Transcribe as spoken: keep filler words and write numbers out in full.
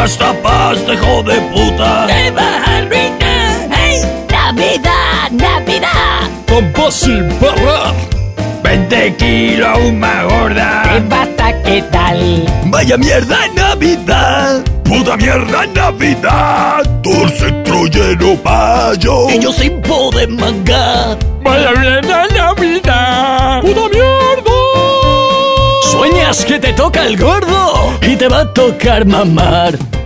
pasta, pasta, hijo de puta. ¡Te vas a arruinar! ¡Hey! ¡Navidad! ¡Navidad! Tampoco sin parar. veinte kilos aún más gorda. ¡Te basta! ¿Qué tal? Vaya mierda Navidad. Puta mierda Navidad. Dulce troyero payo. Y yo sin poder mangar. Vaya mierda Navidad. Puta mierda. ¿Sueñas que te toca el gordo? Y te va a tocar mamar.